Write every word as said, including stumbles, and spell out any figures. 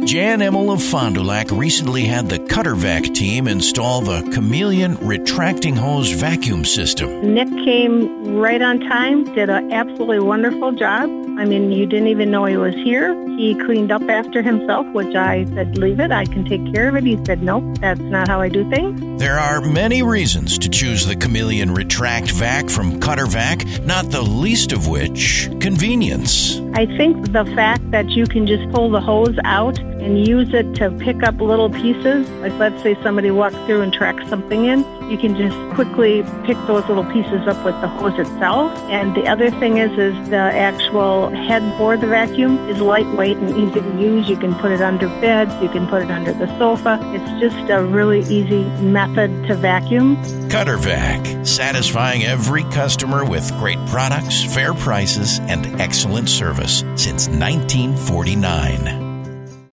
Jan Emmel of Fond du Lac recently had the CutterVac team install the Chameleon retracting hose vacuum system. Nick came right on time, did an absolutely wonderful job. I mean, you didn't even know he was here. He cleaned up after himself, which I said, leave it, I can take care of it. He said, nope, that's not how I do things. There are many reasons to choose the Chameleon Retract Vac from CutterVac, not the least of which, convenience. I think the fact that you can just pull the hose out and use it to pick up little pieces, like let's say somebody walks through and tracks something in, you can just quickly pick those little pieces up with the hose itself. And the other thing is, is the actual head for the vacuum is lightweight and easy to use. You can put it under beds, you can put it under the sofa. It's just a really easy method to vacuum. CutterVac, satisfying every customer with great products, fair prices, and excellent service since nineteen forty-nine.